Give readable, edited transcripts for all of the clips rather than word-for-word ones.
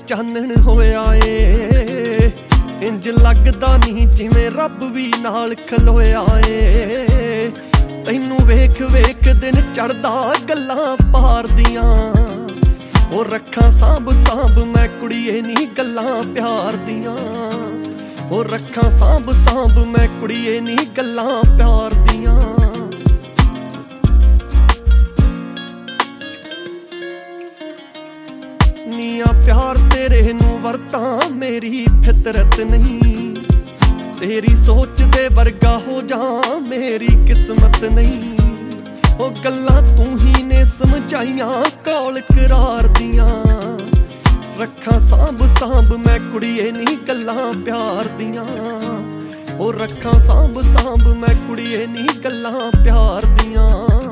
ਚਾਨਣ ਹੋਇਆ ਏ। ਇੰਜ ਲੱਗਦਾ ਨਹੀਂ ਜਿਵੇਂ ਰੱਬ ਵੀ ਨਾਲ ਖਲੋਇਆ ਏ। ਤੈਨੂੰ ਵੇਖ ਵੇਖ ਦਿਨ ਚੜਦਾ ਗੱਲਾਂ ਪਾਰ ਦੀਆਂ। ਉਹ ਰੱਖਾਂ ਸਾਂਭ ਸਾਂਭ ਮੈਂ ਕੁੜੀਏ ਨੀ ਗੱਲਾਂ ਪਿਆਰ ਦੀਆਂ। ਉਹ ਰੱਖਾਂ ਸਾਂਭ ਸਾਂਭ ਮੈਂ ਕੁੜੀਏ ਨੀ ਗੱਲਾਂ ਪਿਆਰ ਦੀਆਂ। ਨੀਆਂ ਪਿਆਰ ਤੇਰੇ ਨੂੰ ਵਰਤਾਂ ਮੇਰੀ ਫਿਤਰਤ ਨਹੀਂ। ਤੇਰੀ ਸੋਚ ਦੇ ਵਰਗਾ ਹੋ ਜਾ ਮੇਰੀ ਕਿਸਮਤ ਨਹੀਂ। ਉਹ ਗੱਲਾਂ ਤੂੰ ਹੀ ਨੇ ਸਮਝਾਈਆਂ ਕੌਲ ਕਰਾਰ ਦੀਆਂ। ਰੱਖਾਂ ਸਾਂਭ ਸਾਂਭ ਮੈਂ ਕੁੜੀਏ ਨੀ ਗੱਲਾਂ ਪਿਆਰ ਦੀਆਂ। ਉਹ ਰੱਖਾਂ ਸਾਂਭ ਸਾਂਭ ਮੈਂ ਕੁੜੀਏ ਨੀ ਗੱਲਾਂ ਪਿਆਰ ਦੀਆਂ।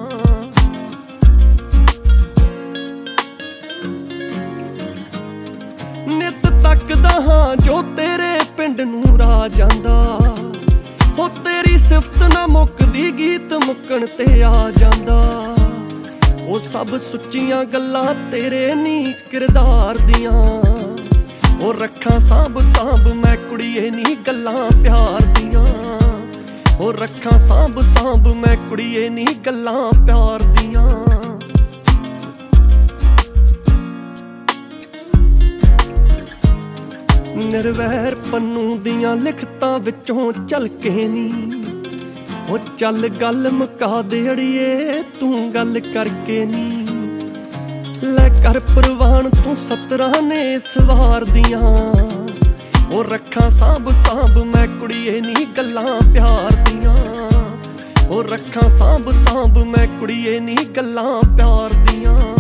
ਨਿੱਤ ਤੱਕਦਾ ਹਾਂ ਜੋ ਤੇਰੇ ਪਿੰਡ ਨੂੰ ਰਾਹ ਜਾਂਦਾ। ਉਹ ਤੇਰੀ ਸਿਫਤ ਨਾ ਮੁੱਕਦੀ ਗੀਤ ਮੁੱਕਣ ਤੇ ਆ ਜਾਂਦਾ। ਉਹ ਸਭ ਸੁੱਚੀਆਂ ਗੱਲਾਂ ਤੇਰੇ ਨੀ ਕਿਰਦਾਰ ਦੀਆਂ। ਉਹ ਰੱਖਾਂ ਸਾਂਭ ਸਾਂਭ ਮੈਂ ਕੁੜੀਏ ਨੀ ਗੱਲਾਂ ਪਿਆਰ ਦੀਆਂ। ਉਹ ਰੱਖਾਂ ਸਾਂਭ ਸਾਂਭ ਮੈਂ ਕੁੜੀਏ ਨੀ ਗੱਲਾਂ ਪਿਆਰ ਦੀਆਂ। ਨਿਰਵੈਰ ਪੰਨੂ ਦੀਆਂ ਲਿਖਤਾਂ ਵਿੱਚੋਂ ਝਲਕੇ ਨੀ। ਉਹ ਚੱਲ ਗੱਲ ਮੁਕਾ ਦੇ ਅੜੀਏ ਤੂੰ ਗੱਲ ਕਰਕੇ ਨੀ। ਲੈ ਕਰ ਪ੍ਰਵਾਨ ਤੂੰ 17 ਨੇ ਸਵਾਰ ਦੀਆਂ। ਉਹ ਰੱਖਾਂ ਸਾਂਭ ਸਾਂਭ ਮੈਂ ਕੁੜੀਏ ਨੀ ਗੱਲਾਂ ਪਿਆਰ ਦੀਆਂ। ਉਹ ਰੱਖਾਂ ਸਾਂਭ ਸਾਂਭ ਮੈਂ ਕੁੜੀਏ ਨੀ ਗੱਲਾਂ ਪਿਆਰ ਦੀਆਂ।